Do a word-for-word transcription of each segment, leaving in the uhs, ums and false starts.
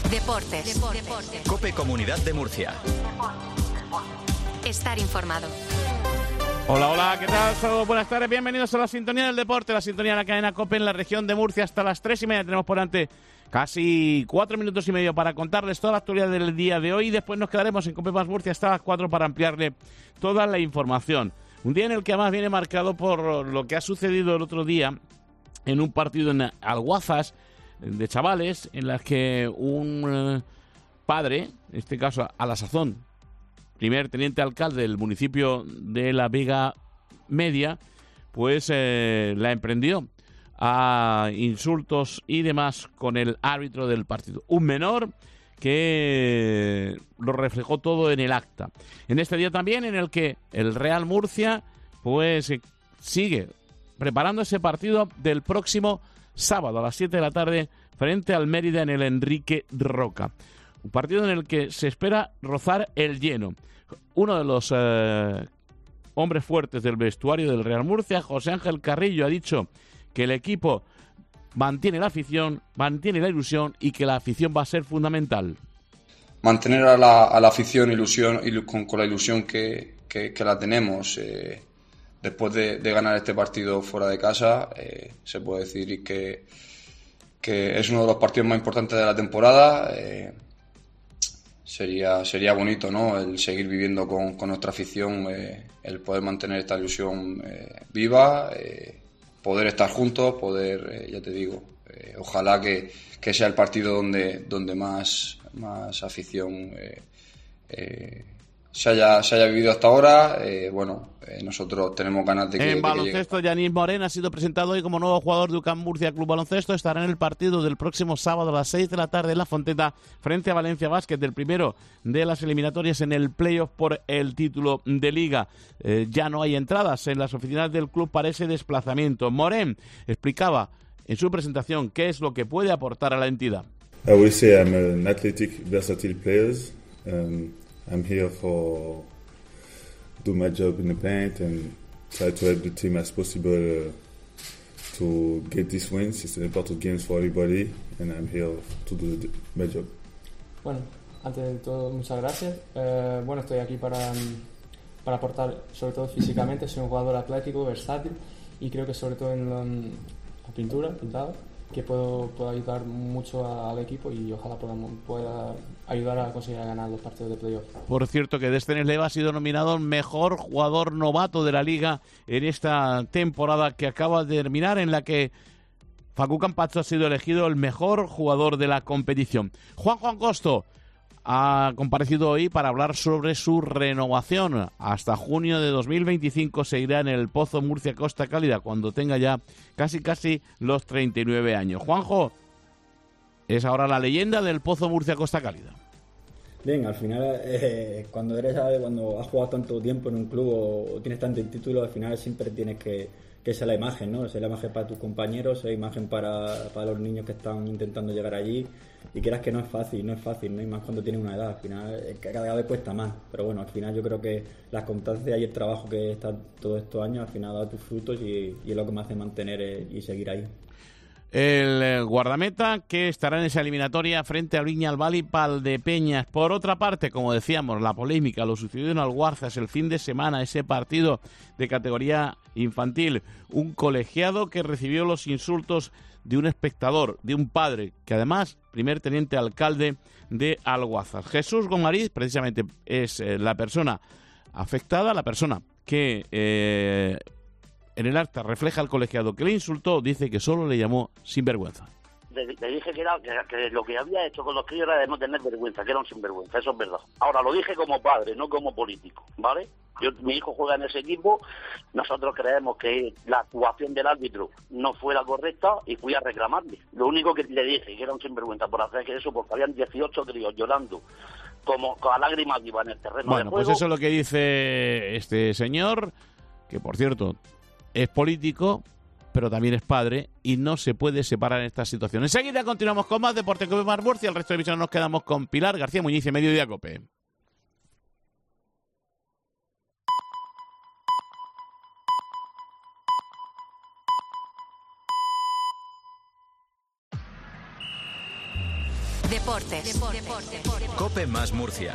Deportes. Deportes. COPE Comunidad de Murcia. Estar informado. Hola, hola, ¿qué tal? Saludos, buenas tardes, bienvenidos a la sintonía del deporte, la sintonía de la cadena COPE en la región de Murcia. Hasta las tres y media tenemos por delante casi cuatro minutos y medio para contarles toda la actualidad del día de hoy y después nos quedaremos en COPE Más Murcia hasta las cuatro para ampliarle toda la información. Un día en el que además viene marcado por lo que ha sucedido el otro día en un partido en Alguazas de chavales, en las que un eh, padre, en este caso a la sazón, primer teniente alcalde del municipio de La Vega Media, pues eh, la emprendió a insultos y demás con el árbitro del partido. Un menor que lo reflejó todo en el acta. En este día también en el que el Real Murcia pues eh, sigue preparando ese partido del próximo sábado a las siete de la tarde frente al Mérida en el Enrique Roca. Un partido en el que se espera rozar el lleno. Uno de los eh, hombres fuertes del vestuario del Real Murcia, José Ángel Carrillo, ha dicho que el equipo mantiene la afición, mantiene la ilusión y que la afición va a ser fundamental. Mantener a la, a la afición ilusión, ilu, con, con la ilusión que, que, que la tenemos. Eh, después de, de ganar este partido fuera de casa, eh, se puede decir que, que es uno de los partidos más importantes de la temporada. Eh, Sería, sería bonito, ¿no?, el seguir viviendo con, con nuestra afición, eh, el poder mantener esta ilusión eh, viva, eh, poder estar juntos, poder, eh, ya te digo, eh, ojalá que, que sea el partido donde, donde más, más afición eh, eh, se haya, se haya vivido hasta ahora. Eh, bueno, eh, nosotros tenemos ganas de que... En baloncesto, Yanis Morén ha sido presentado hoy como nuevo jugador de U C A M Murcia Club Baloncesto. Estará en el partido del próximo sábado a las seis de la tarde en La Fonteta frente a Valencia Basket, del primero de las eliminatorias en el playoff por el título de Liga. Eh, ya no hay entradas en las oficinas del club para ese desplazamiento. Morén explicaba en su presentación qué es lo que puede aportar a la entidad. I will say I'm an athletic, versatile player. Um, I'm here for do my job in the paint and try to help the team as possible uh, to get these wins. It's an important game for everybody and I'm here to do the, my job. Bueno, antes de todo, muchas gracias. Eh, bueno, estoy aquí para, para aportar, sobre todo físicamente. Soy un jugador atlético, versátil y creo que sobre todo en la, en la pintura, pintado, que puedo, puedo ayudar mucho a, al equipo y ojalá podamos, pueda ayudar a conseguir ganar los partidos de playoff. Por cierto, que Destiny Leva ha sido nominado mejor jugador novato de la Liga en esta temporada que acaba de terminar, en la que Facu Campazzo ha sido elegido el mejor jugador de la competición. Juan Juan Costo ha comparecido hoy para hablar sobre su renovación. Hasta junio de dos mil veinticinco seguirá en el Pozo Murcia Costa Cálida cuando tenga ya casi casi los treinta y nueve años. Juanjo es ahora la leyenda del Pozo Murcia Costa Cálida. Bien, al final eh, cuando eres cuando has jugado tanto tiempo en un club o, o tienes tantos títulos, al final siempre tienes que, que ser la imagen, ¿no? Ser la imagen para tus compañeros, ser imagen para, para los niños que están intentando llegar allí. Y quieras que no es fácil, no es fácil, ¿no? Y más cuando tienes una edad, al final cada vez cuesta más. Pero bueno, al final yo creo que las constancias y el trabajo que está todos estos años al final ha dado tus frutos y, y es lo que me hace mantener eh, y seguir ahí. El guardameta que estará en esa eliminatoria frente a Viñalbal y Valdepeñas. Por otra parte, como decíamos, la polémica, lo sucedido en Alguarzas el fin de semana, ese partido de categoría infantil, un colegiado que recibió los insultos de un espectador, de un padre, que además, primer teniente alcalde de Alguazas. Jesús Gomariz, precisamente, es eh, la persona afectada, la persona que eh, en el acta refleja al colegiado que le insultó, dice que solo le llamó sinvergüenza. Le, le dije que, era, que, que lo que había hecho con los críos era de no tener vergüenza, que era un sinvergüenza, eso es verdad. Ahora, lo dije como padre, no como político, ¿vale? Yo, mi hijo juega en ese equipo, nosotros creemos que la actuación del árbitro no fue la correcta y fui a reclamarle. Lo único que le dije, que era un sinvergüenza por hacer eso, porque habían dieciocho críos llorando, como con las lágrimas vivas en el terreno bueno, de juego. Pues eso es lo que dice este señor, que por cierto es político, pero también es padre y no se puede separar en estas situaciones. Enseguida continuamos con más Deporte COPE Más Murcia. El resto de emisiones nos quedamos con Pilar García Muñiz y Mediodía COPE. Deportes. Deportes. COPE más Murcia.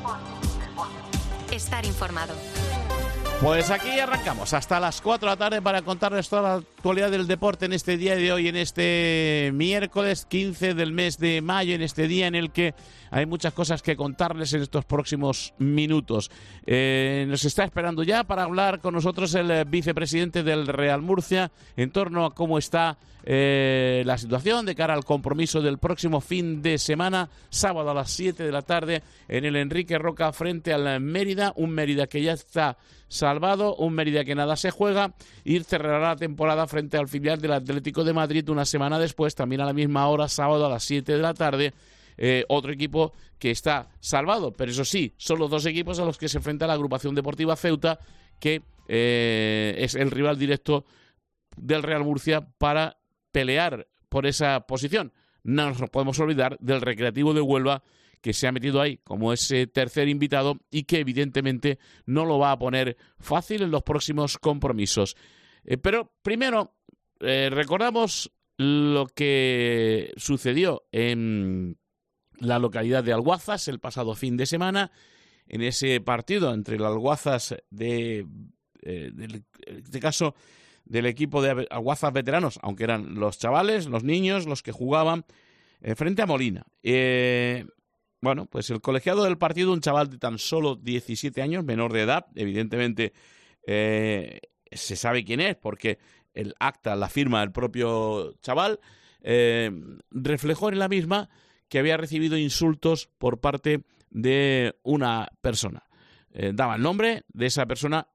Estar informado. Pues aquí arrancamos hasta las cuatro de la tarde para contarles toda la actualidad del deporte en este día de hoy, en este miércoles quince del mes de mayo, en este día en el que hay muchas cosas que contarles en estos próximos minutos. Eh, nos está esperando ya para hablar con nosotros el vicepresidente del Real Murcia en torno a cómo está eh, la situación de cara al compromiso del próximo fin de semana, sábado a las siete de la tarde, en el Enrique Roca frente al Mérida, un Mérida que ya está salvado, un Mérida que nada se juega, y cerrará la temporada frente al filial del Atlético de Madrid una semana después, también a la misma hora, sábado a las siete de la tarde, eh, otro equipo que está salvado, pero eso sí, son los dos equipos a los que se enfrenta la agrupación deportiva Ceuta, que eh, es el rival directo del Real Murcia para pelear por esa posición. No nos podemos olvidar del Recreativo de Huelva, que se ha metido ahí como ese tercer invitado y que evidentemente no lo va a poner fácil en los próximos compromisos. Eh, pero primero eh, recordamos lo que sucedió en la localidad de Alguazas el pasado fin de semana, en ese partido entre el Alguazas de, eh, del, en este caso del equipo de Alguazas veteranos, aunque eran los chavales, los niños, los que jugaban eh, frente a Molina. Eh, Bueno, pues el colegiado del partido, un chaval de tan solo diecisiete años, menor de edad, evidentemente eh, se sabe quién es, porque el acta la firma el propio chaval, eh, reflejó en la misma que había recibido insultos por parte de una persona. Eh, daba el nombre de esa persona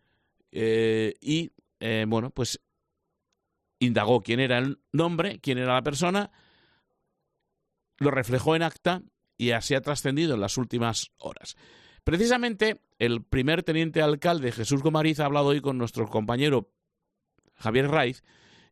eh, y, eh, bueno, pues indagó quién era el nombre, quién era la persona, lo reflejó en acta, y así ha trascendido en las últimas horas. Precisamente, el primer teniente alcalde, Jesús Gomariz, ha hablado hoy con nuestro compañero Javier Raiz,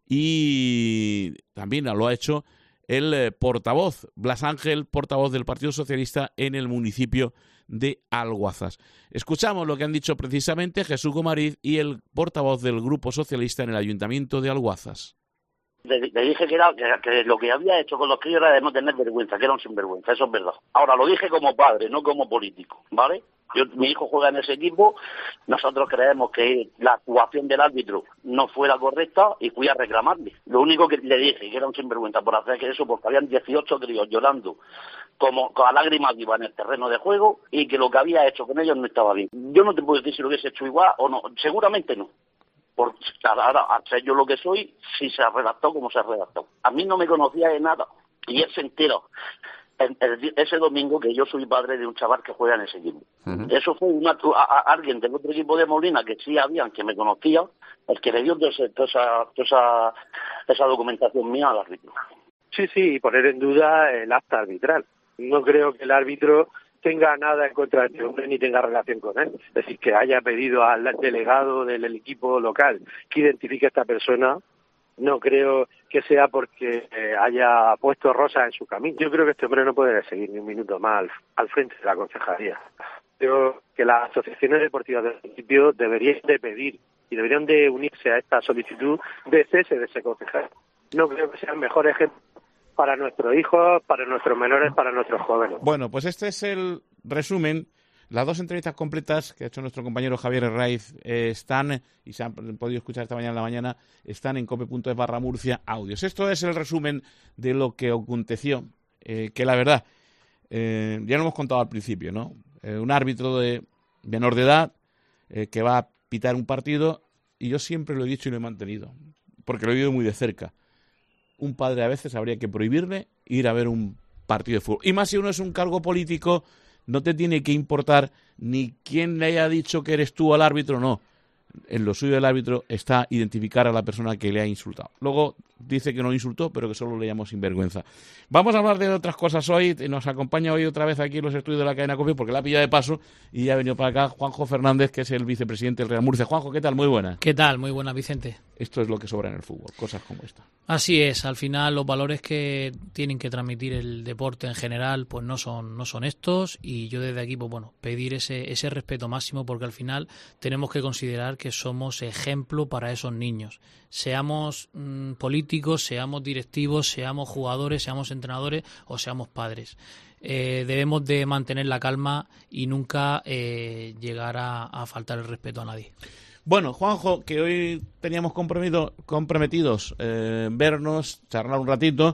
y también lo ha hecho el eh, portavoz, Blas Ángel, portavoz del Partido Socialista en el municipio de Alguazas. Escuchamos lo que han dicho precisamente Jesús Gomariz y el portavoz del Grupo Socialista en el Ayuntamiento de Alguazas. Le, le dije que, era, que, que lo que había hecho con los críos era de no tener vergüenza, que era un sinvergüenza, eso es verdad. Ahora, lo dije como padre, no como político, ¿vale? Yo, mi hijo juega en ese equipo, nosotros creemos que la actuación del árbitro no fue la correcta y fui a reclamarle. Lo único que le dije, que era un sinvergüenza por hacer eso, porque habían dieciocho críos llorando como con lágrimas vivas en el terreno de juego y que lo que había hecho con ellos no estaba bien. Yo no te puedo decir si lo hubiese hecho igual o no, seguramente no. Porque ahora, al ser yo lo que soy, sí se ha redactado como se ha redactado. A mí no me conocía de nada, y él se enteró el, el, ese domingo que yo soy padre de un chaval que juega en ese equipo. Uh-huh. Eso fue una, a, a, alguien del otro equipo de Molina, que sí habían, que me conocía, el que le dio toda esa, toda esa, esa documentación mía al árbitro. Sí, sí, y poner en duda el acta arbitral. No creo que el árbitro tenga nada en contra de este hombre ni tenga relación con él. Es decir, que haya pedido al delegado del equipo local que identifique a esta persona, no creo que sea porque eh, haya puesto rosas en su camino. Yo creo que este hombre no puede seguir ni un minuto más al, al frente de la concejalía. Creo que las asociaciones deportivas del municipio deberían de pedir y deberían de unirse a esta solicitud de cese de ese concejal. No creo que sea el mejor ejemplo para nuestros hijos, para nuestros menores, para nuestros jóvenes. Bueno, pues este es el resumen. Las dos entrevistas completas que ha hecho nuestro compañero Javier Raiz eh, están, y se han podido escuchar esta mañana en la mañana, están en cope punto es barra Murcia audios. Esto es el resumen de lo que aconteció, eh, que la verdad, eh, ya lo hemos contado al principio, ¿no? Eh, un árbitro de menor de edad eh, que va a pitar un partido, y yo siempre lo he dicho y lo he mantenido, porque lo he vivido muy de cerca. Un padre a veces habría que prohibirle ir a ver un partido de fútbol. Y más si uno es un cargo político, no te tiene que importar ni quién le haya dicho que eres tú al árbitro, no. En lo suyo del árbitro está identificar a la persona que le ha insultado. Luego dice que no insultó, pero que solo le llamó sinvergüenza. Vamos a hablar de otras cosas hoy. Nos acompaña hoy otra vez aquí en los estudios de la cadena COPE, porque la ha pillado de paso y ya ha venido para acá Juanjo Fernández, que es el vicepresidente del Real Murcia. Juanjo, ¿qué tal? Muy buenas. ¿Qué tal? Muy buenas, Vicente. Esto es lo que sobra en el fútbol, cosas como esta. Así es, al final los valores que tienen que transmitir el deporte en general pues no son no son estos, y yo desde aquí pues bueno, pedir ese ese respeto máximo, porque al final tenemos que considerar que somos ejemplo para esos niños. seamos mmm, políticos, seamos directivos, seamos jugadores, seamos entrenadores o seamos padres. Eh, debemos de mantener la calma y nunca eh, llegar a, a faltar el respeto a nadie. Bueno, Juanjo, que hoy teníamos comprometido, comprometidos eh, vernos, charlar un ratito.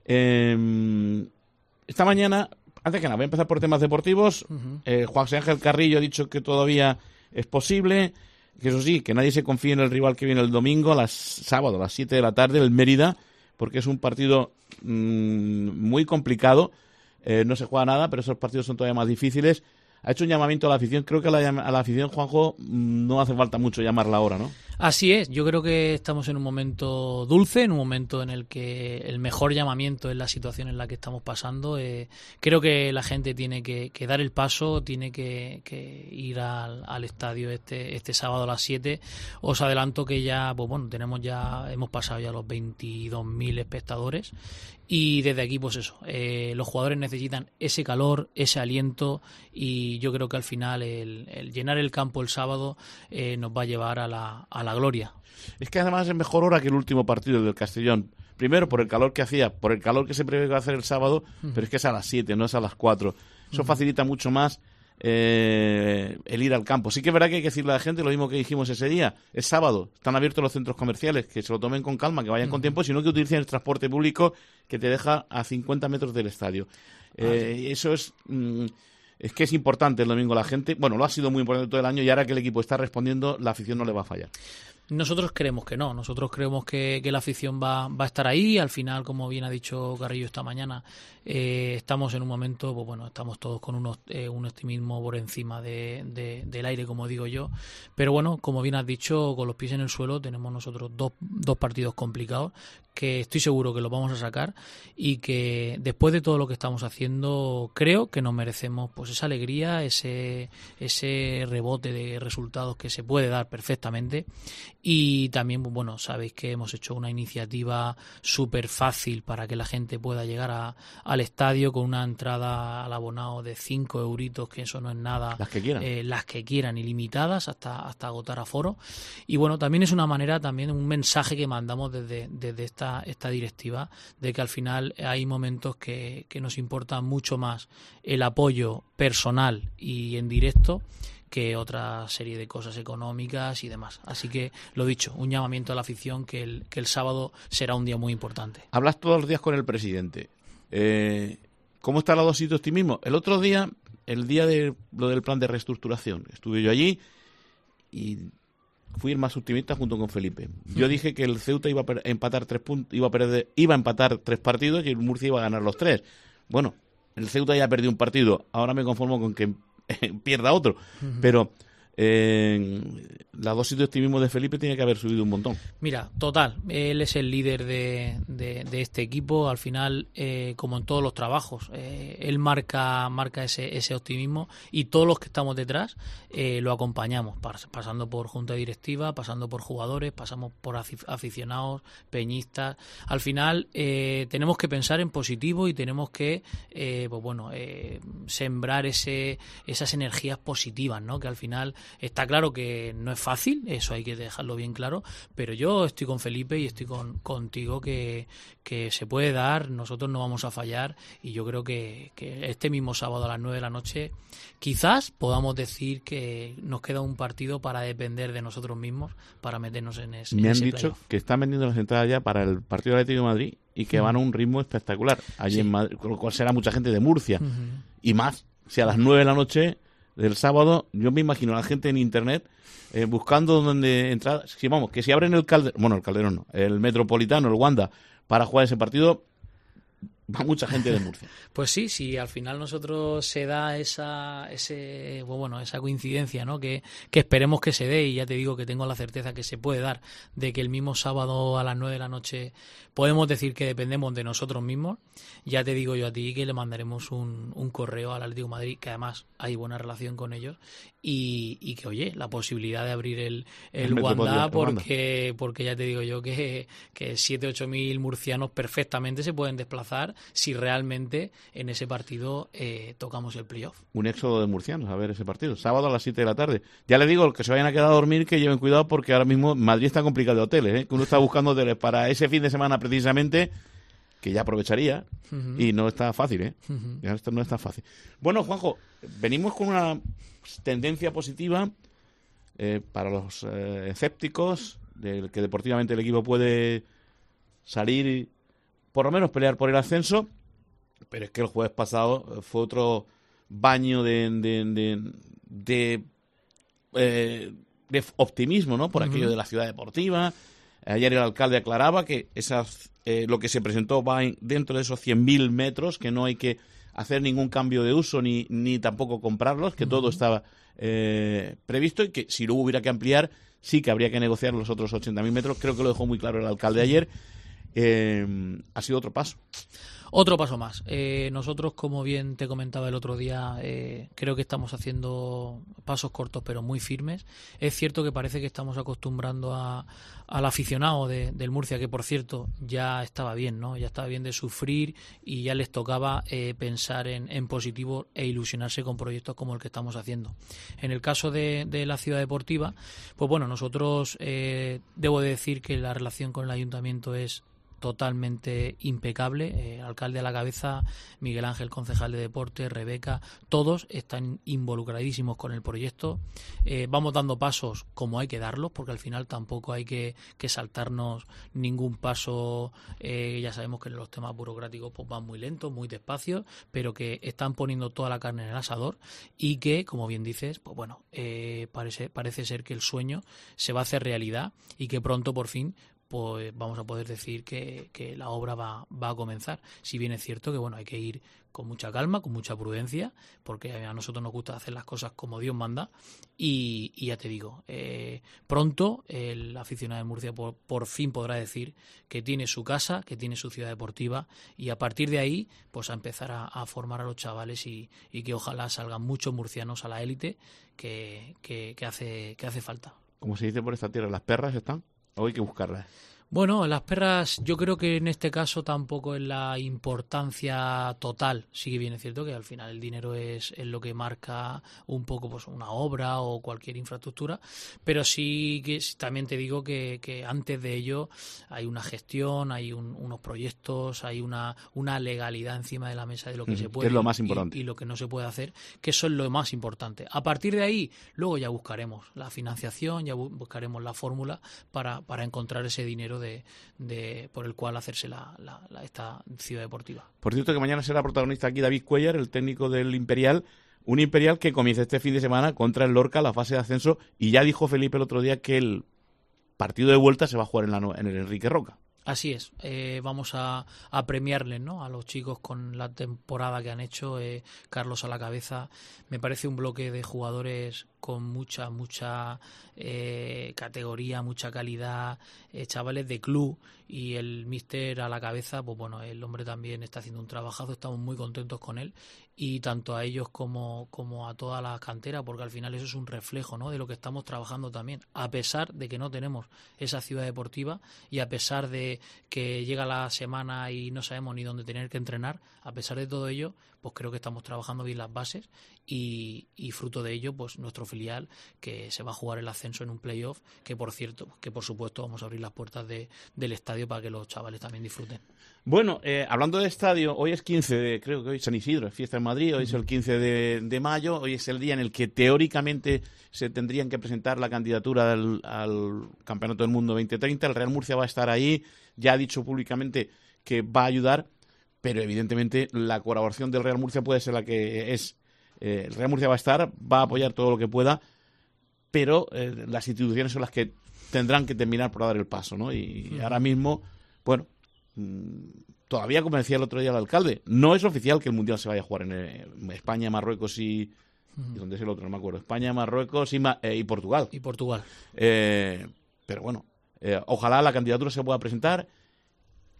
Eh, esta mañana, antes que nada, voy a empezar por temas deportivos. Uh-huh. eh, Juan José Ángel Carrillo ha dicho que todavía es posible, que eso sí, que nadie se confíe en el rival que viene el domingo, a las sábado, a las siete de la tarde, el Mérida, porque es un partido mmm, muy complicado. Eh, no se juega nada, pero esos partidos son todavía más difíciles. Ha hecho un llamamiento a la afición. Creo que a la, a la afición, Juanjo, no hace falta mucho llamarla ahora, ¿no? Así es. Yo creo que estamos en un momento dulce, en un momento en el que el mejor llamamiento es la situación en la que estamos pasando. Eh, creo que la gente tiene que, que dar el paso, tiene que, que ir al, al estadio este este sábado a las siete. Os adelanto que ya, pues bueno, tenemos ya hemos pasado ya los veintidós mil espectadores. Y desde aquí, pues eso, eh, los jugadores necesitan ese calor, ese aliento, y yo creo que al final el, el llenar el campo el sábado eh, nos va a llevar a la, a la gloria. Es que además es mejor hora que el último partido del Castellón. Primero por el calor que hacía, por el calor que se prevé que va a hacer el sábado, uh-huh. pero es que es a las siete, no es a las cuatro. Eso uh-huh. facilita mucho más eh, el ir al campo. Sí que es verdad que hay que decirle a la gente lo mismo que dijimos ese día. Es sábado, están abiertos los centros comerciales, que se lo tomen con calma, que vayan uh-huh. con tiempo, sino que utilicen el transporte público que te deja a cincuenta metros del estadio. Eh, ah, eso es... Mm, es que es importante el domingo la gente. Bueno, lo ha sido muy importante todo el año y ahora que el equipo está respondiendo, la afición no le va a fallar. Nosotros creemos que no, nosotros creemos que, que la afición va, va a estar ahí. Al final, como bien ha dicho Carrillo esta mañana, eh, estamos en un momento, pues bueno, estamos todos con unos, eh, un optimismo por encima de, de, del aire, como digo yo. Pero bueno, como bien has dicho, con los pies en el suelo tenemos nosotros dos, dos partidos complicados que estoy seguro que los vamos a sacar y que después de todo lo que estamos haciendo creo que nos merecemos pues esa alegría, ese, ese rebote de resultados que se puede dar perfectamente. Y también, bueno, sabéis que hemos hecho una iniciativa súper fácil para que la gente pueda llegar a, al estadio con una entrada al abonado de cinco euritos, que eso no es nada. Las que quieran. Eh, las que quieran, ilimitadas hasta, hasta agotar aforo. Y bueno, también es una manera, también un mensaje que mandamos desde, desde esta, esta directiva, de que al final hay momentos que, que nos importa mucho más el apoyo personal y en directo que otra serie de cosas económicas y demás. Así que, lo dicho, un llamamiento a la afición que el, que el sábado será un día muy importante. Hablas todos los días con el presidente. Eh, ¿Cómo está la dosis de optimismo? El otro día, el día de lo del plan de reestructuración, estuve yo allí y fui el más optimista junto con Felipe. Yo dije que el Ceuta iba a empatar tres puntos, iba a perder, iba a empatar tres partidos y el Murcia iba a ganar los tres. Bueno, el Ceuta ya perdió un partido. Ahora me conformo con que pierda otro, uh-huh. pero eh, la dosis de optimismo de Felipe tiene que haber subido un montón. Mira, total, él es el líder de, de, de este equipo. Al final, eh, como en todos los trabajos, eh, él marca marca ese, ese optimismo y todos los que estamos detrás eh, lo acompañamos, pasando por junta directiva, pasando por jugadores, pasamos por aficionados, peñistas. Al final eh, tenemos que pensar en positivo y tenemos que eh, pues bueno eh, sembrar ese esas energías positivas, ¿no? Que al final está claro que no es fácil, eso hay que dejarlo bien claro, pero yo estoy con Felipe y estoy con contigo que, que se puede dar, nosotros no vamos a fallar y yo creo que, que este mismo sábado a las nueve de la noche quizás podamos decir que nos queda un partido para depender de nosotros mismos para meternos en ese Me en han ese dicho playoff. Que están vendiendo las entradas ya para el partido del Atlético de Madrid y que uh-huh. van a un ritmo espectacular allí sí. en Madrid, con lo cual será mucha gente de Murcia uh-huh. y más, si a las nueve de la noche del sábado, yo me imagino a la gente en internet eh, buscando dónde entrar. Si vamos, que si abren el Calderón, bueno, el Calderón no, el Metropolitano, el Wanda, para jugar ese partido, va mucha gente de Murcia. Pues sí, sí, al final nosotros se da esa ese bueno esa coincidencia, ¿no? Que, que esperemos que se dé y ya te digo que tengo la certeza que se puede dar de que el mismo sábado a las nueve de la noche podemos decir que dependemos de nosotros mismos. Ya te digo yo a ti que le mandaremos un, un correo al Atlético de Madrid, que además hay buena relación con ellos y, y que oye, la posibilidad de abrir el, el, el Wanda porque porque ya te digo yo que que siete ocho mil murcianos perfectamente se pueden desplazar si realmente en ese partido eh, tocamos el playoff. Un éxodo de murcianos a ver ese partido, sábado a las siete de la tarde. Ya les digo, que se vayan a quedar a dormir, que lleven cuidado, porque ahora mismo Madrid está complicado de hoteles, ¿eh? Que uno está buscando hoteles para ese fin de semana precisamente, que ya aprovecharía, uh-huh. y no está fácil, ¿eh? Uh-huh. Ya esto no está fácil. Bueno, Juanjo, venimos con una tendencia positiva eh, para los eh, escépticos, de que deportivamente el equipo puede salir y por lo menos pelear por el ascenso, pero es que el jueves pasado fue otro baño de de, de, de, eh, de optimismo, ¿no? Por uh-huh. aquello de la ciudad deportiva. Ayer el alcalde aclaraba que esas, eh, lo que se presentó va en, dentro de esos cien mil metros, que no hay que hacer ningún cambio de uso ni, ni tampoco comprarlos, que uh-huh. todo estaba eh, previsto, y que si luego hubiera que ampliar, sí que habría que negociar los otros ochenta mil metros. Creo que lo dejó muy claro el alcalde ayer. Eh, ha sido otro paso. Otro paso más. Eh, nosotros, como bien te comentaba el otro día, eh, creo que estamos haciendo pasos cortos pero muy firmes. Es cierto que parece que estamos acostumbrando a, al aficionado de, del Murcia, que por cierto ya estaba bien, ¿no? Ya estaba bien de sufrir y ya les tocaba eh, pensar en, en positivo e ilusionarse con proyectos como el que estamos haciendo. En el caso de, de la ciudad deportiva, pues bueno, nosotros eh, debo de decir que la relación con el ayuntamiento es totalmente impecable, eh, alcalde a la cabeza, Miguel Ángel, concejal de deporte, Rebeca, todos están involucradísimos con el proyecto. Eh, vamos dando pasos como hay que darlos, porque al final tampoco hay que, que saltarnos ningún paso. Eh, ya sabemos que los temas burocráticos pues van muy lentos, muy despacios, pero que están poniendo toda la carne en el asador y que, como bien dices, pues bueno, eh, parece, parece ser que el sueño se va a hacer realidad y que pronto por fin pues vamos a poder decir que, que la obra va, va a comenzar. Si bien es cierto que bueno, hay que ir con mucha calma, con mucha prudencia, porque a nosotros nos gusta hacer las cosas como Dios manda, y, y ya te digo, eh, pronto el aficionado de Murcia por, por fin podrá decir que tiene su casa, que tiene su ciudad deportiva, y a partir de ahí pues a empezar a, a formar a los chavales y, y que ojalá salgan muchos murcianos a la élite que, que, que, hace, que hace falta. Como se dice por esta tierra, ¿las perras están? ¿O hay que buscarlas? Bueno, las perras yo creo que en este caso tampoco es la importancia total. Sí que bien es cierto que al final el dinero es, es lo que marca un poco pues una obra o cualquier infraestructura, pero sí que también te digo que, que antes de ello hay una gestión, hay un, unos proyectos, hay una, una legalidad encima de la mesa de lo que mm, se puede es lo más importante. Y, y lo que no se puede hacer, que eso es lo más importante. A partir de ahí, luego ya buscaremos la financiación, ya buscaremos la fórmula para, para encontrar ese dinero De, de por el cual hacerse la, la, la, esta ciudad deportiva. Por cierto que mañana será protagonista aquí David Cuellar, el técnico del Imperial, un Imperial que comienza este fin de semana contra el Lorca, la fase de ascenso, y ya dijo Felipe el otro día que el partido de vuelta se va a jugar en, la, en el Enrique Roca. Así es, eh, vamos a, a premiarles, ¿no?, a los chicos con la temporada que han hecho, eh, Carlos a la cabeza. Me parece un bloque de jugadores con mucha, mucha eh, categoría, mucha calidad, eh, chavales de club, y el míster a la cabeza, pues bueno, el hombre también está haciendo un trabajazo, estamos muy contentos con él, y tanto a ellos como, como a toda la cantera, porque al final eso es un reflejo, ¿no?, de lo que estamos trabajando también, a pesar de que no tenemos esa ciudad deportiva y a pesar de que llega la semana y no sabemos ni dónde tener que entrenar, a pesar de todo ello, pues creo que estamos trabajando bien las bases y, y fruto de ello, pues nuestro filial, que se va a jugar el ascenso en un playoff, que por cierto, que por supuesto vamos a abrir las puertas de, del estadio para que los chavales también disfruten. Bueno, eh, hablando de estadio, hoy es quince de, creo que hoy es San Isidro, es fiesta en Madrid, hoy uh-huh. es el quince de, de mayo, hoy es el día en el que teóricamente se tendrían que presentar la candidatura al, al Campeonato del Mundo veinte treinta, el Real Murcia va a estar ahí, ya ha dicho públicamente que va a ayudar, pero evidentemente la colaboración del Real Murcia puede ser la que es. Eh, el Real Murcia va a estar, va a apoyar todo lo que pueda, pero eh, las instituciones son las que tendrán que terminar por dar el paso, ¿no? Y uh-huh. ahora mismo, bueno, mmm, todavía, como decía el otro día el alcalde, no es oficial que el Mundial se vaya a jugar en, en España, Marruecos y... Uh-huh. ¿Y dónde es el otro? No me acuerdo. España, Marruecos y, Ma- eh, y Portugal. Y Portugal. Eh, pero bueno, eh, ojalá la candidatura se pueda presentar.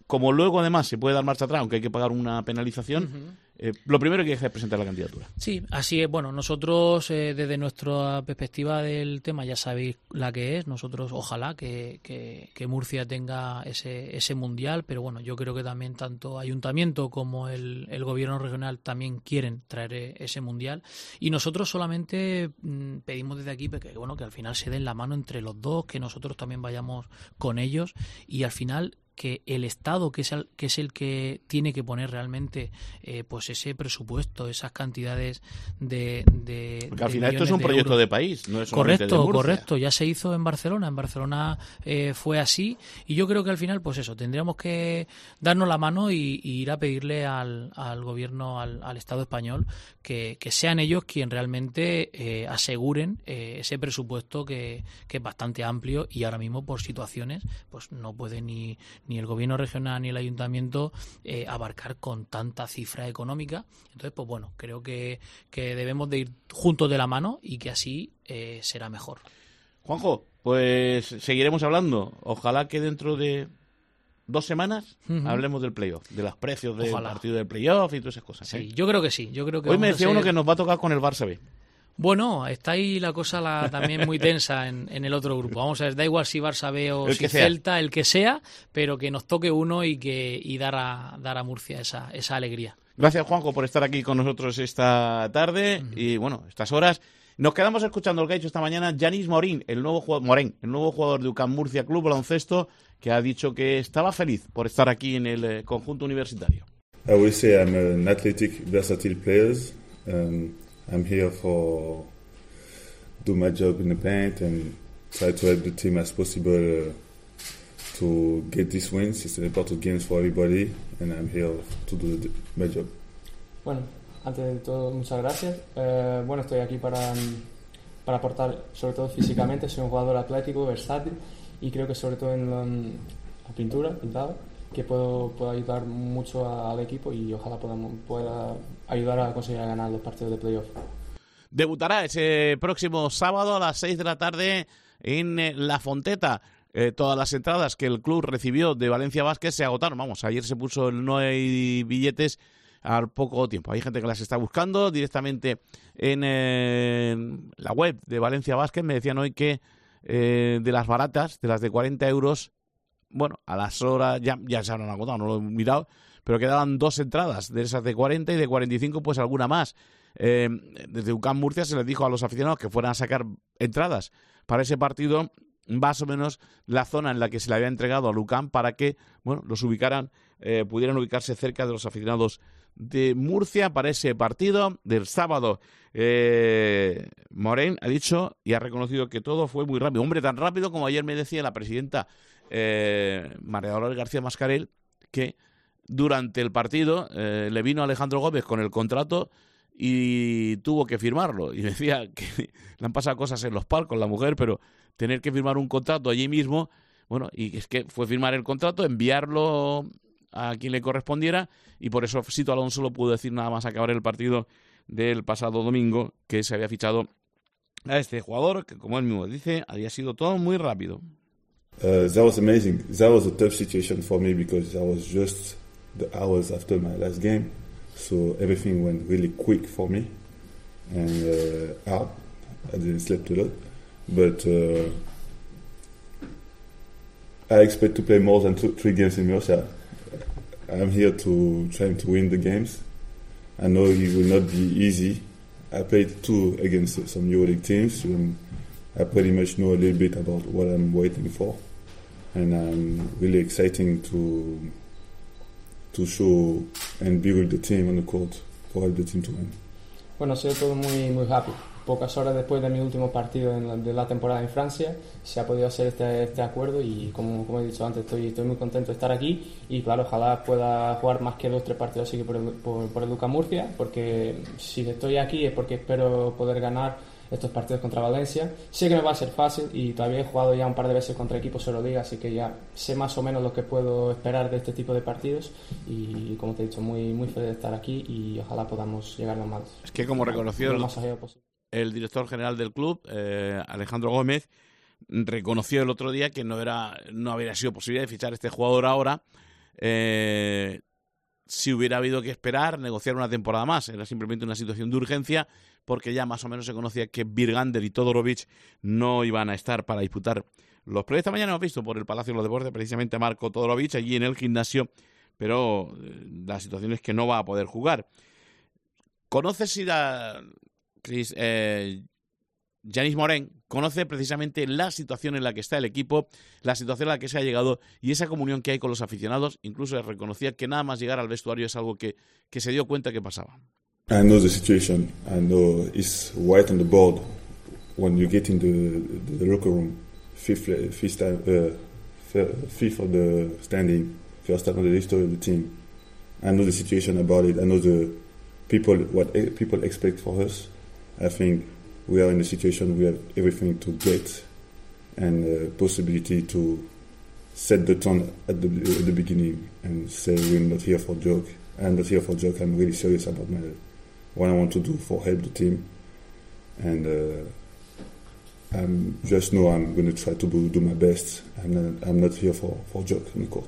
como luego además se puede dar marcha atrás, aunque hay que pagar una penalización, uh-huh. eh, lo primero que hay que es presentar la candidatura. Sí, así es. Bueno, nosotros eh, desde nuestra perspectiva del tema ya sabéis la que es. Nosotros ojalá que, que, que Murcia tenga ese, ese mundial, pero bueno, yo creo que también tanto Ayuntamiento como el, el Gobierno regional también quieren traer ese mundial, y nosotros solamente mmm, pedimos desde aquí que, bueno, que al final se den la mano entre los dos, que nosotros también vayamos con ellos, y al final que el Estado, que es el que, es el que tiene que poner realmente eh, pues ese presupuesto, esas cantidades de, de porque al de final esto es un de proyecto euros. de país, no es solamente correcto, de Murcia. Correcto, ya se hizo en Barcelona, en Barcelona eh, fue así, y yo creo que al final pues eso, tendríamos que darnos la mano y, y ir a pedirle al, al gobierno, al, al Estado español, que, que sean ellos quien realmente eh, aseguren eh, ese presupuesto que, que es bastante amplio, y ahora mismo por situaciones pues no puede ni ni el gobierno regional ni el ayuntamiento eh, abarcar con tanta cifra económica. Entonces, pues bueno, creo que, que debemos de ir juntos de la mano y que así eh, será mejor. Juanjo, pues seguiremos hablando. Ojalá que dentro de dos semanas uh-huh. hablemos del playoff, de los precios del Ojalá. partido del playoff y todas esas cosas. Sí, ¿eh? yo creo que sí. Yo creo que Hoy me decía ser... uno que nos va a tocar con el Barça B. Bueno, está ahí la cosa la, también muy tensa en, en el otro grupo. Vamos a ver, da igual si Barça B o el si Celta, el que sea, pero que nos toque uno y que y dar a dar a Murcia esa, esa alegría. Gracias, Juanjo, por estar aquí con nosotros esta tarde uh-huh. y, bueno, estas horas. Nos quedamos escuchando lo que ha dicho esta mañana Yanis Morín, el nuevo jugador, Morén, el nuevo jugador de U C A M Murcia Club Baloncesto, que ha dicho que estaba feliz por estar aquí en el eh, conjunto universitario. I will say I'm an athletic, versatile player. Um, I'm here for do my job in the paint and try to help the team as possible uh, to get these wins. It's an important game for everybody, and I'm here to do the, my job. Bueno, antes de todo, muchas gracias. Eh, bueno, estoy aquí para, para aportar, sobre todo físicamente. Soy un jugador atlético, versátil, y creo que sobre todo en la, la pintura, pintado, que puedo, puedo ayudar mucho a, al equipo, y ojalá podamos, pueda ayudar a conseguir ganar los partidos de playoff. Debutará ese próximo sábado a las seis de la tarde en eh, La Fonteta. Eh, todas las entradas que el club recibió de Valencia Basket se agotaron. Vamos, ayer se puso el no hay billetes al poco tiempo. Hay gente que las está buscando directamente en, eh, en la web de Valencia Basket. Me decían hoy que eh, de las baratas, de las de cuarenta euros, bueno, a las horas ya, ya se han agotado, no lo he mirado, pero quedaban dos entradas de esas de cuarenta, y de cuarenta y cinco pues alguna más. Eh, desde U C A M Murcia se les dijo a los aficionados que fueran a sacar entradas para ese partido, más o menos la zona en la que se le había entregado al U C A M, para que, bueno, los ubicaran, eh, pudieran ubicarse cerca de los aficionados de Murcia para ese partido del sábado. eh, Morén ha dicho y ha reconocido que todo fue muy rápido, hombre, tan rápido como ayer me decía la presidenta eh, María Dolores García Mascarell, que durante el partido eh, le vino Alejandro Gómez con el contrato y tuvo que firmarlo, y decía que le han pasado cosas en los palcos la mujer, pero tener que firmar un contrato allí mismo, bueno, y es que fue firmar el contrato, enviarlo a quien le correspondiera, y por eso Sito Alonso lo pudo decir nada más acabar el partido del pasado domingo, que se había fichado a este jugador, que como él mismo dice, había sido todo muy rápido. Uh, that was amazing. That was a tough situation for me because I was just the hours after my last game. So everything went really quick for me, and uh, hard. I didn't sleep a lot, but uh, I expect to play more than two, three games in Murcia. I'm here to try to win the games. I know it will not be easy. I played two against some EuroLeague teams. Um, I pretty much know a little bit about what I'm waiting for, and I'm really excited to. to show and be with the team on the court for help the team to win. Bueno, ha sido todo muy muy rápido. Pocas horas después de mi último partido en la, de la temporada en Francia se ha podido hacer este, este acuerdo, y como, como he dicho antes, estoy, estoy muy contento de estar aquí, y claro, ojalá pueda jugar más que dos o tres partidos así por el, por, por el U C A M Murcia, porque si estoy aquí es porque espero poder ganar estos partidos contra Valencia. Sé que no va a ser fácil, y todavía he jugado ya un par de veces contra equipos Euroliga, así que ya sé más o menos lo que puedo esperar de este tipo de partidos, y como te he dicho, muy muy feliz de estar aquí, y ojalá podamos llegar lo más. Es que como reconoció el, más allá posible. el director general del club, eh, Alejandro Gómez, reconoció el otro día que no era no habría sido posible de fichar este jugador ahora, eh, si hubiera habido que esperar, negociar una temporada más. Era simplemente una situación de urgencia, porque ya más o menos se conocía que Birgander y Todorovic no iban a estar para disputar los playoffs. Esta mañana hemos visto por el Palacio de los Deportes precisamente a Marco Todorovic allí en el gimnasio, pero la situación es que no va a poder jugar. ¿Conoces si la Chris, eh, Yanis Morén conoce precisamente la situación en la que está el equipo, la situación en la que se ha llegado y esa comunión que hay con los aficionados? Incluso reconocía que nada más llegar al vestuario es algo que, que se dio cuenta que pasaba. I know the situation. I know it's right on the board when you get in the, the locker room, fifth, fifth, uh, fifth of the standing, first time on the history of the team. I know the situation about it. I know the people, what people expect for us. I think we are in a situation we have everything to get and uh, possibility to set the tone at the, at the beginning and say we're not here for joke. I'm not here for joke. I'm really serious about my what I want to do for help the team, and uh, I'm just know I'm going to try to do, do my best. I'm not, I'm not here for, for joke in the court.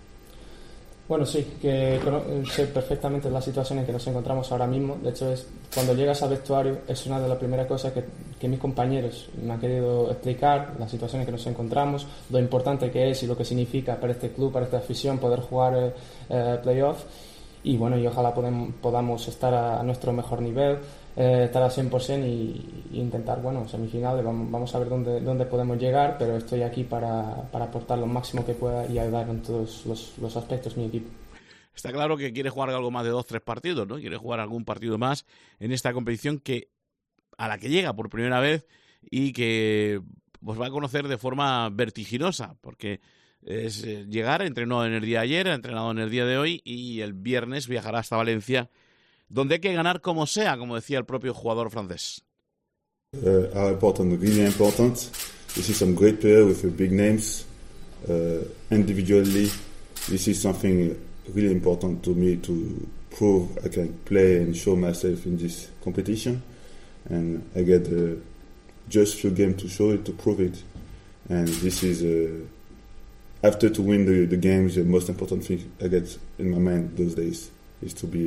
Bueno, sí, que sé perfectamente la situación en que nos encontramos ahora mismo. De hecho, es cuando llegas al vestuario es una de las primeras cosas que, que mis compañeros me han querido explicar, la situación en que nos encontramos, lo importante que es y lo que significa para este club, para esta afición, poder jugar eh, eh, playoff. Y bueno, y ojalá podem, podamos estar a, a nuestro mejor nivel, eh, estar al cien por ciento y, y intentar, bueno, semifinales, vamos, vamos a ver dónde, dónde podemos llegar, pero estoy aquí para, para aportar lo máximo que pueda y ayudar en todos los, los aspectos mi equipo. Está claro que quiere jugar algo más de dos, tres partidos, ¿no? Quiere jugar algún partido más en esta competición que a la que llega por primera vez y que pues va a conocer de forma vertiginosa, porque es eh, llegar, entrenó en el día de ayer, ha entrenado en el día de hoy y el viernes viajará hasta Valencia, donde hay que ganar como sea, como decía el propio jugador francés. Uh, are important, really important. This is some great players with uh, big names. Uh, individually, this is something really important to me to prove I can play and show myself in this competition. And I get uh, just few games to show it, to prove it. And this is uh, after to win the, the games, the most important thing I get in my mind those days is to be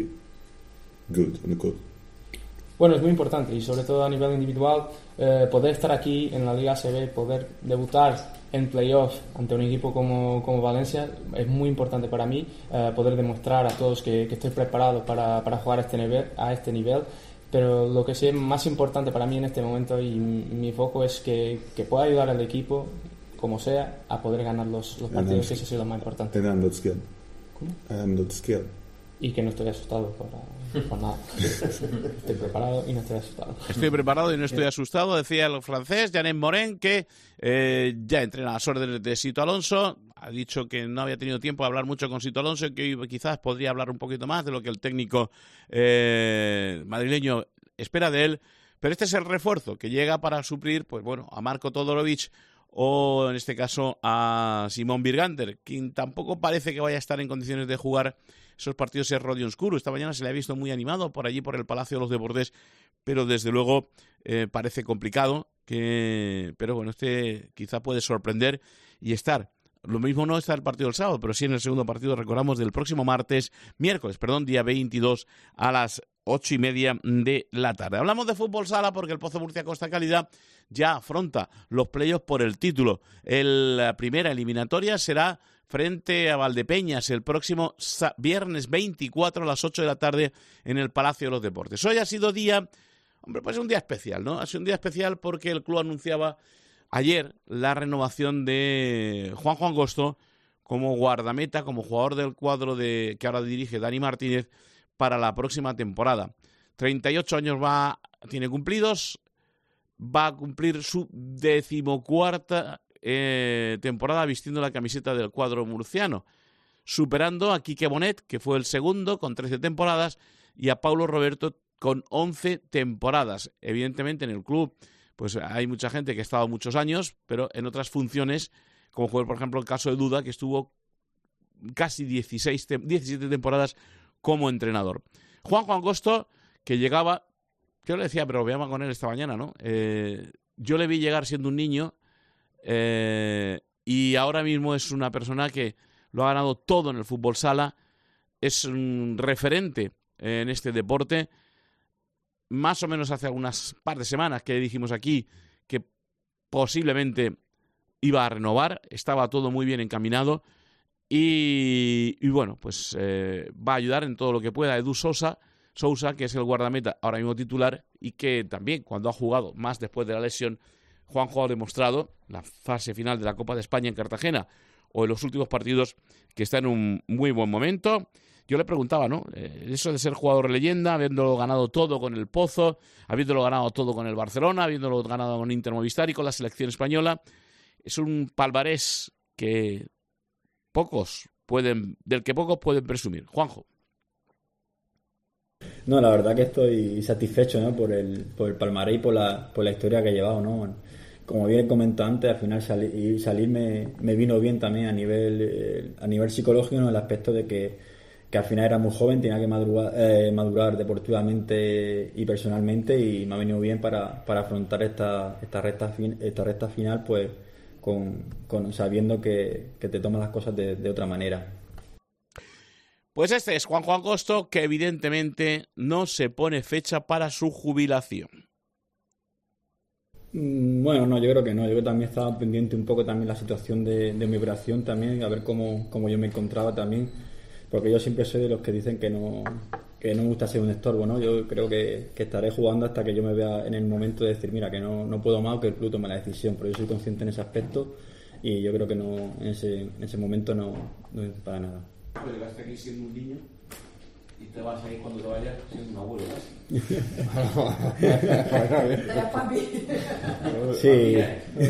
good on the court. Bueno, es muy importante y sobre todo a nivel individual eh, poder estar aquí en la Liga A C B, poder debutar en playoff ante un equipo como, como Valencia es muy importante para mí, eh, poder demostrar a todos que, que estoy preparado para, para jugar a este nivel, a este nivel. Pero lo que sí es más importante para mí en este momento y mi, mi foco es que, que pueda ayudar al equipo como sea, a poder ganar los, los partidos, que eso ha sido lo más importante. And I'm not scared. ¿Cómo? I'm not scared. Y que no estoy asustado por, por nada. Estoy preparado y no estoy asustado. Estoy preparado y no estoy asustado, decía el francés Yanis Morén, que eh, ya entrena a las órdenes de Sito Alonso. Ha dicho que no había tenido tiempo de hablar mucho con Sito Alonso y que hoy quizás podría hablar un poquito más de lo que el técnico eh, madrileño espera de él. Pero este es el refuerzo que llega para suplir, pues bueno, a Marco Todorovic o en este caso a Simón Birgander, quien tampoco parece que vaya a estar en condiciones de jugar esos partidos en Rodion Skuru. Esta mañana se le ha visto muy animado por allí, por el Palacio de los Deportes, pero desde luego eh, parece complicado, que pero bueno, este quizá puede sorprender y estar. Lo mismo no está el partido del sábado, pero sí en el segundo partido, recordamos, del próximo martes, miércoles, perdón, día veintidós a las ocho y media de la tarde. Hablamos de fútbol sala porque el Pozo Murcia Costa Calidad ya afronta los playoffs por el título. El, la primera eliminatoria será frente a Valdepeñas el próximo viernes veinticuatro a las ocho de la tarde en el Palacio de los Deportes. Hoy ha sido día, hombre, pues un día especial, ¿no? Ha sido un día especial porque el club anunciaba ayer la renovación de Juanjo Angosto como guardameta, como jugador del cuadro de que ahora dirige Dani Martínez para la próxima temporada. treinta y ocho años va, tiene cumplidos, va a cumplir su decimocuarta eh, temporada vistiendo la camiseta del cuadro murciano, superando a Quique Bonet, que fue el segundo con trece temporadas, y a Paulo Roberto con once temporadas. Evidentemente en el club pues hay mucha gente que ha estado muchos años, pero en otras funciones, como fue por ejemplo el caso de Duda, que estuvo casi dieciséis, diecisiete temporadas como entrenador. Juanjo Angosto, que llegaba, yo le decía, pero veamos con él esta mañana, ¿no? Eh, yo le vi llegar siendo un niño eh, y ahora mismo es una persona que lo ha ganado todo en el fútbol sala, es un referente en este deporte. Más o menos hace algunas par de semanas que dijimos aquí que posiblemente iba a renovar, estaba todo muy bien encaminado y, y bueno, pues eh, va a ayudar en todo lo que pueda Edu Sousa, Sousa, que es el guardameta ahora mismo titular y que también cuando ha jugado más después de la lesión, Juanjo ha demostrado en la fase final de la Copa de España en Cartagena o en los últimos partidos que está en un muy buen momento. Yo le preguntaba, ¿no? Eh, eso de ser jugador leyenda, habiéndolo ganado todo con el Pozo, habiéndolo ganado todo con el Barcelona, habiéndolo ganado con Inter Movistar y con la selección española, es un palmarés que pocos pueden, del que pocos pueden presumir. Juanjo. No, la verdad que estoy satisfecho, ¿no? por el por el palmarés y por la por la historia que he llevado, ¿no? Bueno, como bien comentado antes, al final salir, salir me, me vino bien también a nivel eh, a nivel psicológico, en el aspecto de que que al final era muy joven, tenía que madurar, eh, madurar deportivamente y personalmente, y me ha venido bien para, para afrontar esta esta recta fin, esta recta final, pues con, con sabiendo que, que te tomas las cosas de, de otra manera. Pues este es Juanjo Angosto, que evidentemente no se pone fecha para su jubilación. Bueno, no, yo creo que no. Yo también estaba pendiente un poco también la situación de, de mi operación también, a ver cómo, cómo yo me encontraba también. Porque yo siempre soy de los que dicen que no que no me gusta ser un estorbo, ¿no? Yo creo que, que estaré jugando hasta que yo me vea en el momento de decir, mira, que no, no puedo más o que el club tome la decisión, pero yo soy consciente en ese aspecto y yo creo que no en ese, en ese momento no, no es para nada. Pues llegaste aquí siendo un niño y te vas a ir cuando te vayas siendo un abuelo, ¿sí? Sí,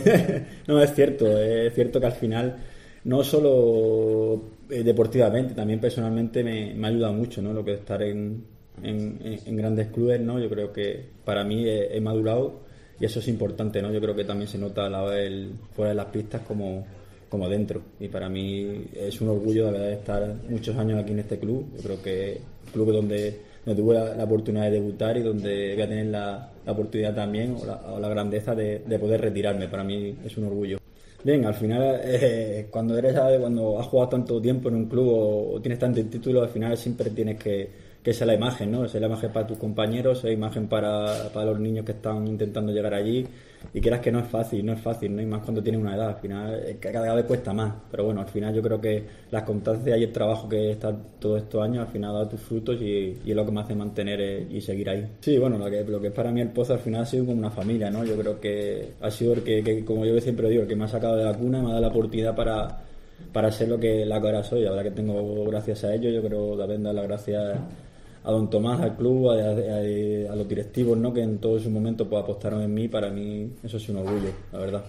no, es cierto, es cierto que al final no solo eh, deportivamente, también personalmente me, me ha ayudado mucho, ¿no? Lo que es estar en, en, en grandes clubes, ¿no? Yo creo que para mí he, he madurado y eso es importante, ¿no? Yo creo que también se nota a la vez fuera de las pistas como, como dentro, y para mí es un orgullo de verdad estar muchos años aquí en este club. Yo creo que es un club donde, donde tuve la, la oportunidad de debutar y donde voy a tener la, la oportunidad también o la, o la grandeza de, de poder retirarme. Para mí es un orgullo. Bien, al final, eh, cuando eres cuando has jugado tanto tiempo en un club o, o tienes tantos títulos, al final siempre tienes que, que ser la imagen, ¿no? Ser la imagen para tus compañeros, ser imagen para, para los niños que están intentando llegar allí. Y quieras que no es fácil, no es fácil, ¿no? Y más cuando tienes una edad, al final eh, cada vez cuesta más. Pero bueno, al final yo creo que las constancias y el trabajo que he estado todos estos años al final ha dado tus frutos y, y es lo que me hace mantener eh, y seguir ahí. Sí, bueno, lo que, lo que es para mí el Pozo al final ha sido como una familia, ¿no? Yo creo que ha sido el que, que como yo siempre digo, el que me ha sacado de la cuna, me ha dado la oportunidad para, para ser lo que, la que ahora soy. La verdad que tengo gracias a ellos, yo creo también dar las gracias a don Tomás, al club, a, a, a los directivos, ¿no? Que en todo su momento pues apostaron en mí. Para mí eso es un orgullo, la verdad.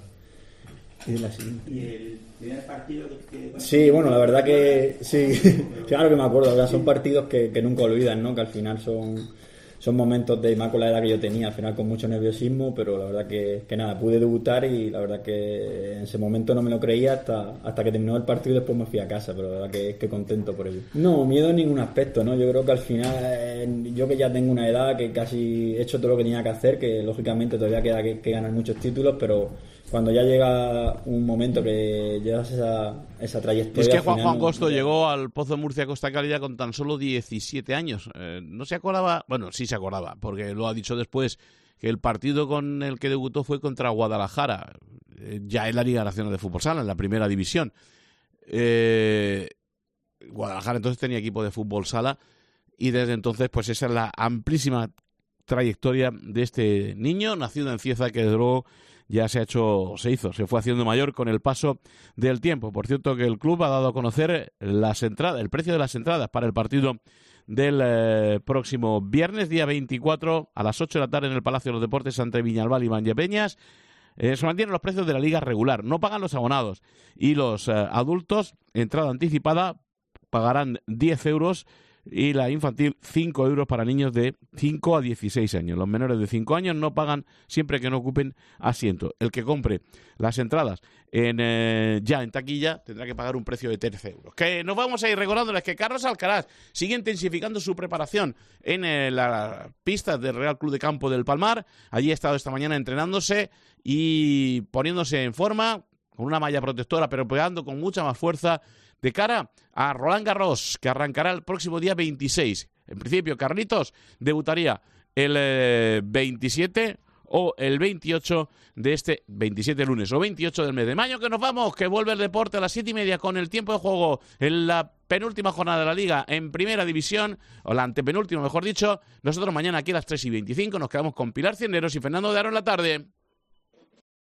Y la siguiente. ¿Y el primer partido que, que... Sí, bueno, la verdad que sí, claro que me acuerdo, ¿verdad? Son partidos que, que nunca olvidan, ¿no? Que al final son son momentos de más con la edad que yo tenía, al final con mucho nerviosismo, pero la verdad que, que nada, pude debutar y la verdad que en ese momento no me lo creía hasta hasta que terminó el partido y después me fui a casa, pero la verdad que, que contento por ello. No, miedo en ningún aspecto, ¿no? Yo creo que al final, eh, yo que ya tengo una edad, que casi he hecho todo lo que tenía que hacer, que lógicamente todavía queda que, que ganar muchos títulos, pero cuando ya llega un momento que llevas esa, esa trayectoria... Es que Juan Juan no, Costo no, llegó al Pozo de Murcia Costa Calida con tan solo diecisiete años. Eh, no se acordaba, bueno, sí se acordaba, porque lo ha dicho después, que el partido con el que debutó fue contra Guadalajara, eh, ya en la Liga Nacional de Fútbol Sala, en la primera división. Eh, Guadalajara entonces tenía equipo de fútbol sala y desde entonces pues esa es la amplísima trayectoria de este niño, nacido en Cieza, que luego ya se ha hecho, se hizo, se fue haciendo mayor con el paso del tiempo. Por cierto, que el club ha dado a conocer las entradas, el precio de las entradas para el partido del eh, próximo viernes, día veinticuatro, a las ocho de la tarde en el Palacio de los Deportes entre Viñalbal y Valdepeñas. Eh, se mantienen los precios de la liga regular, no pagan los abonados y los eh, adultos, entrada anticipada, pagarán diez euros y la infantil cinco euros para niños de cinco a dieciséis años. Los menores de cinco años no pagan siempre que no ocupen asiento. El que compre las entradas en eh, ya en taquilla tendrá que pagar un precio de trece euros. Que nos vamos a ir recordándoles que Carlos Alcaraz sigue intensificando su preparación en eh, las pistas del Real Club de Campo del Palmar. Allí ha estado esta mañana entrenándose y poniéndose en forma, con una malla protectora, pero pegando con mucha más fuerza de cara a Roland Garros, que arrancará el próximo día veintiséis. En principio, Carlitos debutaría el eh, veintisiete o el veintiocho de este veintisiete lunes o veintiocho del mes de mayo, que nos vamos, que vuelve el deporte a las siete y media con el tiempo de juego en la penúltima jornada de la Liga en Primera División, o la antepenúltima, mejor dicho. Nosotros mañana aquí a las tres y veinticinco nos quedamos con Pilar Cisneros y Fernando de Aro en la tarde.